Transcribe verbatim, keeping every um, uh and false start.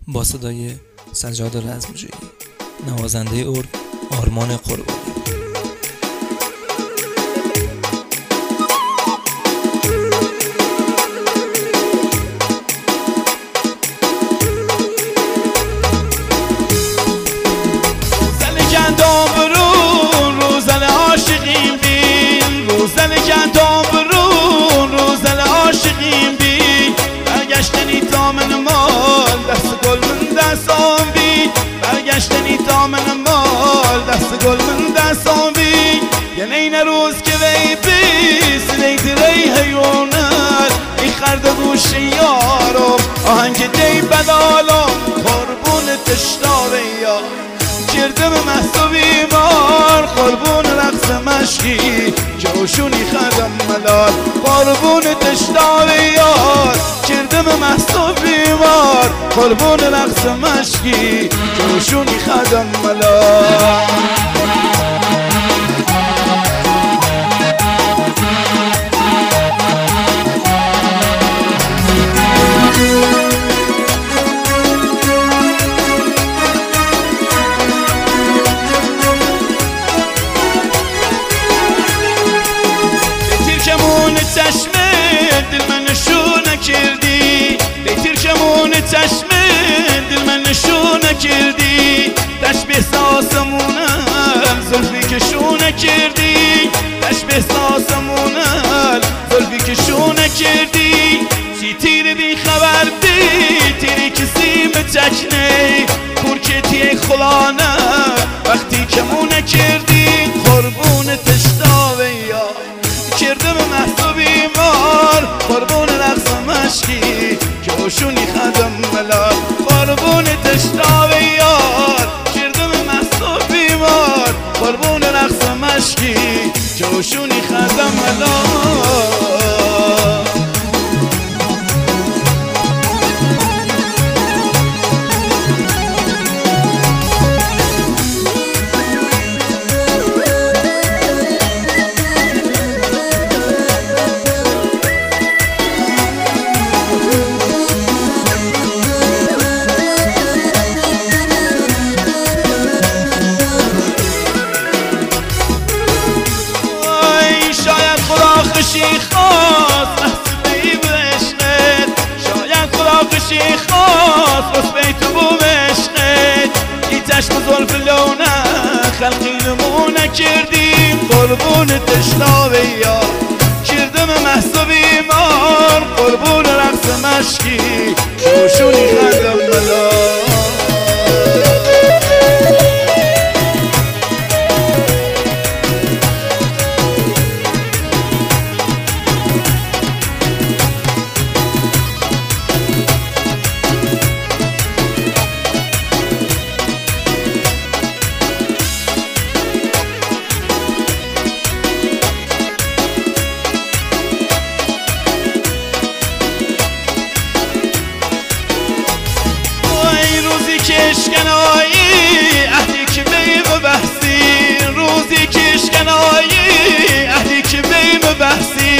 با صدای سجاد رزمجویی، نوازنده ارگ آرمان قربانی. برگشتنی تا من مال دست گل من دستان بی یعنی این روز که وی بیست لیت ری حیونت ای خرد گوش یارم آهنگ دی بدالم قربون تشتاوه یا کردم محصو بیمار قربون رقص مشکی جوشونی خدم ملال قربون تشتاوه یار کردم محصو بیمار قربون رقص مشکی جوشونی خدم ملال چشمه دل من نشونه کردی لیتر کمون چشمه دل من نشونه کردی تشبیه ساسمونم زلفی کشونه کردی تشبیه ساسمونم زلفی کشونه کردی چی تیر بی خبر بی تیری کسی متکنه پورکتی خلانه وقتی کمونه کردی قربون تشتاوه یا کردم محصو بیمار قربون رقص مشکی جوشونی خدم ملال قربون تشتاوه یار کردم محصو بیمار قربون رقص مشکی جوشونی خدم ملال خشی خواست محصبی بشنید شاید خدا خشی خواست رسبی تو بو بشنید ای چشم زلف لونه خلقی نمونه کردیم قربون تشتاوه یا کردم محصو بیمار قربون رقص مشکی جوشونی خدم ملال کشکنایی اهدی که بیم بحثی روزی کشکنایی اهدی که بیم بحثی